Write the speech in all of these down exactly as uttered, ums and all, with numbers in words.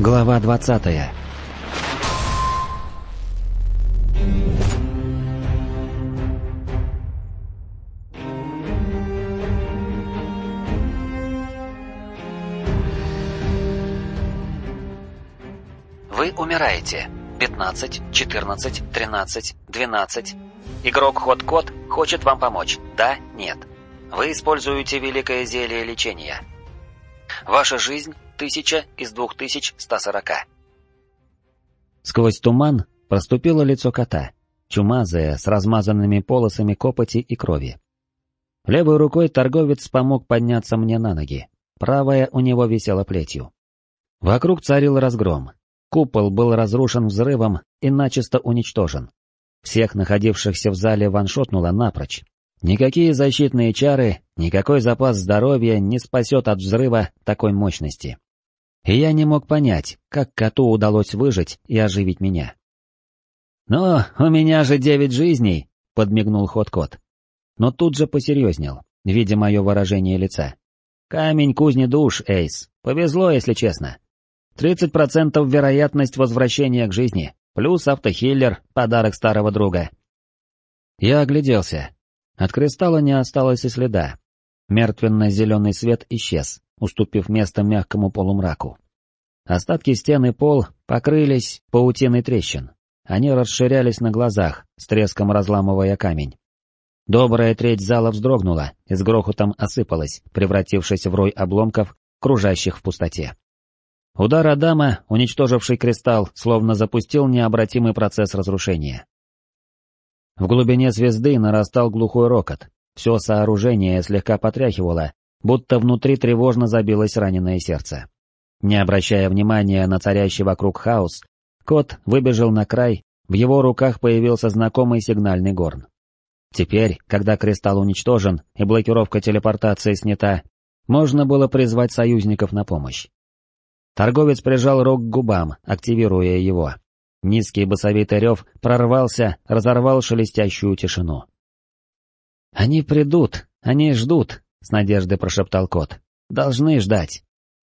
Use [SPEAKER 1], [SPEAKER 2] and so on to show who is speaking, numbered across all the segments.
[SPEAKER 1] Глава двадцатая.
[SPEAKER 2] Вы умираете. пятнадцать, четырнадцать, тринадцать, двенадцать. Игрок Хот-Кот хочет вам помочь. Да, нет. Вы используете великое зелье лечения. Ваша жизнь тысяча из двух тысяч ста сорока.
[SPEAKER 1] Сквозь туман проступило лицо кота, чумазое, с размазанными полосами копоти и крови. Левой рукой торговец помог подняться мне на ноги, правая у него висела плетью. Вокруг царил разгром. Купол был разрушен взрывом и начисто уничтожен. Всех находившихся в зале ваншотнуло напрочь. Никакие защитные чары, никакой запас здоровья не спасет от взрыва такой мощности. И я не мог понять, как коту удалось выжить и оживить меня. «Ну, у меня же девять жизней!» — подмигнул Хот-Кот. Но тут же посерьезнел, видя мое выражение лица. «Камень кузни душ, Эйс. Повезло, если честно. тридцать процентов вероятность возвращения к жизни, плюс автохиллер, подарок старого друга». Я огляделся. От кристалла не осталось и следа. Мертвенно-зеленый свет исчез, уступив место мягкому полумраку. Остатки стен и пол покрылись паутиной трещин. Они расширялись на глазах, с треском разламывая камень. Добрая треть зала вздрогнула и с грохотом осыпалась, превратившись в рой обломков, кружащих в пустоте. Удар Адама, уничтоживший кристалл, словно запустил необратимый процесс разрушения. В глубине звезды нарастал глухой рокот. Все сооружение слегка потряхивало, будто внутри тревожно забилось раненое сердце. Не обращая внимания на царящий вокруг хаос, кот выбежал на край, в его руках появился знакомый сигнальный горн. Теперь, когда кристалл уничтожен и блокировка телепортации снята, можно было призвать союзников на помощь. Торговец прижал рог к губам, активируя его. Низкий басовитый рев прорвался, разорвал шелестящую тишину. «Они придут, они ждут», — с надеждой прошептал кот. «Должны ждать».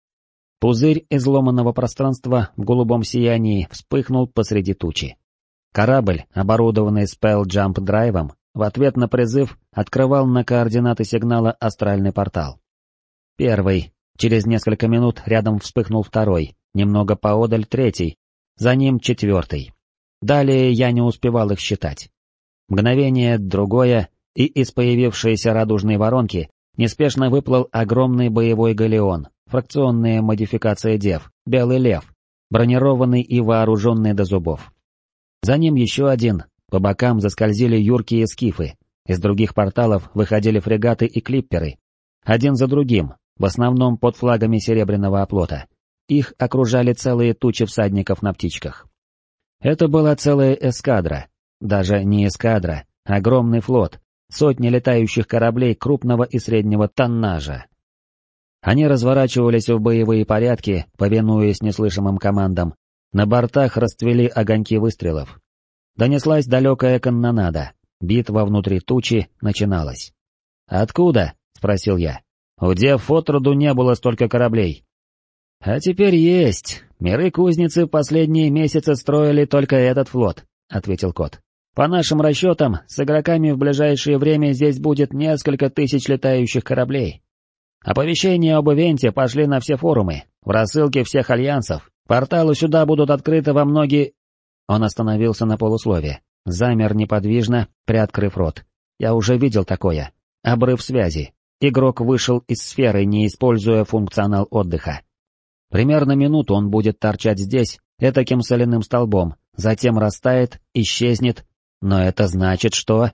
[SPEAKER 1] Пузырь изломанного пространства в голубом сиянии вспыхнул посреди тучи. Корабль, оборудованный спелл-джамп-драйвом, в ответ на призыв открывал на координаты сигнала астральный портал. Первый, через несколько минут рядом вспыхнул второй, немного поодаль третий, за ним четвертый. Далее я не успевал их считать. Мгновение, другое, и из появившейся радужной воронки неспешно выплыл огромный боевой галеон, фракционная модификация Дев, Белый Лев, бронированный и вооруженный до зубов. За ним еще один, по бокам заскользили юркие скифы, из других порталов выходили фрегаты и клипперы, один за другим, в основном под флагами серебряного оплота. Их окружали целые тучи всадников на птичках. Это была целая эскадра, даже не эскадра, огромный флот, сотни летающих кораблей крупного и среднего тоннажа. Они разворачивались в боевые порядки, повинуясь неслышимым командам, на бортах расцвели огоньки выстрелов. Донеслась далекая каннонада, битва внутри тучи начиналась. «Откуда?» — спросил я. «У Дев отроду не было столько кораблей». «А теперь есть. Миры-кузницы последние месяцы строили только этот флот», — ответил кот. «По нашим расчетам, с игроками в ближайшее время здесь будет несколько тысяч летающих кораблей. Оповещения об ивенте пошли на все форумы, в рассылке всех альянсов, порталы сюда будут открыты во многие...» Он остановился на полуслове, замер неподвижно, приоткрыв рот. Я уже видел такое. Обрыв связи. Игрок вышел из сферы, не используя функционал отдыха. Примерно минуту он будет торчать здесь, этаким соляным столбом, затем растает, исчезнет. Но это значит, что...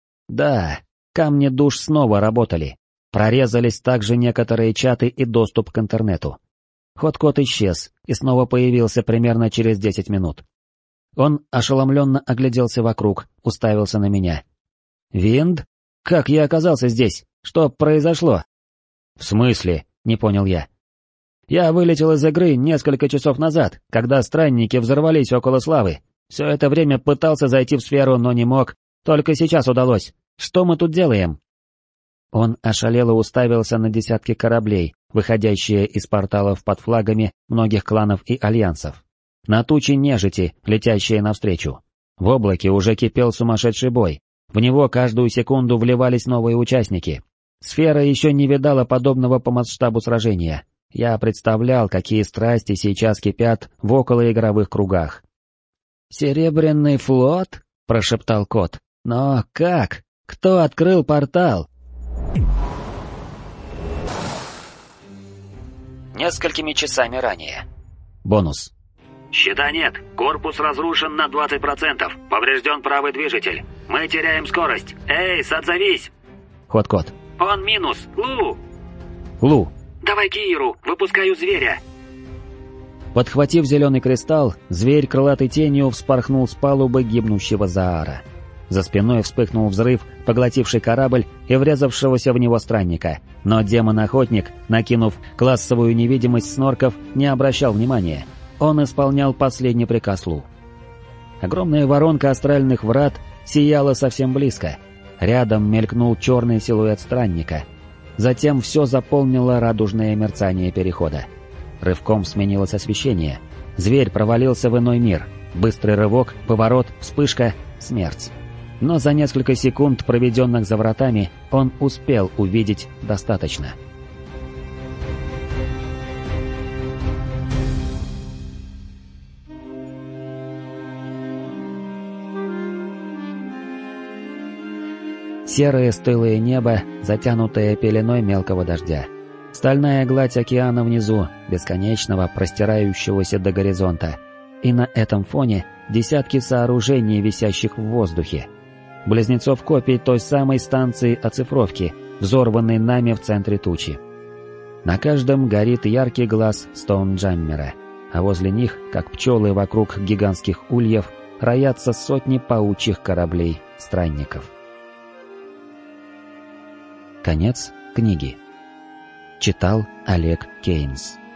[SPEAKER 1] Да, камни душ снова работали. Прорезались также некоторые чаты и доступ к интернету. Хот-Кот исчез и снова появился примерно через десять минут. Он ошеломленно огляделся вокруг, уставился на меня. «Винд? Как я оказался здесь? Что произошло?» «В смысле?» — не понял я. «Я вылетел из игры несколько часов назад, когда странники взорвались около Славы. Все это время пытался зайти в сферу, но не мог. Только сейчас удалось. Что мы тут делаем?» Он ошалело уставился на десятки кораблей, выходящие из порталов под флагами многих кланов и альянсов. На тучи нежити, летящие навстречу. В облаке уже кипел сумасшедший бой. В него каждую секунду вливались новые участники. Сфера еще не видала подобного по масштабу сражения. Я представлял, какие страсти сейчас кипят в околоигровых кругах. «Серебряный флот?» — прошептал кот. «Но как? Кто открыл портал?»
[SPEAKER 2] Несколькими часами ранее.
[SPEAKER 1] Бонус.
[SPEAKER 2] «Щита нет. Корпус разрушен на двадцать процентов. Поврежден правый движитель. Мы теряем скорость. Эйс, отзовись!»
[SPEAKER 1] Ход-кот.
[SPEAKER 2] «Он минус. Лу!»
[SPEAKER 1] Лу.
[SPEAKER 2] «Давай Кииру. Выпускаю зверя!»
[SPEAKER 1] Подхватив зеленый кристалл, зверь крылатой тенью вспорхнул с палубы гибнущего Заара. За спиной вспыхнул взрыв, поглотивший корабль и врезавшегося в него странника, но демон-охотник, накинув классовую невидимость снорков, не обращал внимания. Он исполнял последний приказ Лу. Огромная воронка астральных врат сияла совсем близко. Рядом мелькнул черный силуэт странника. Затем все заполнило радужное мерцание перехода. Рывком сменилось освещение. Зверь провалился в иной мир. Быстрый рывок, поворот, вспышка, смерть. Но за несколько секунд, проведенных за вратами, он успел увидеть достаточно. Серое стылое небо, затянутое пеленой мелкого дождя. Стальная гладь океана внизу, бесконечного, простирающегося до горизонта. И на этом фоне десятки сооружений, висящих в воздухе. Близнецов копий той самой станции оцифровки, взорванной нами в центре тучи. На каждом горит яркий глаз Стоунджаммера, а возле них, как пчелы вокруг гигантских ульев, роятся сотни паучьих кораблей-странников. Конец книги. Читал Олег Кейнс.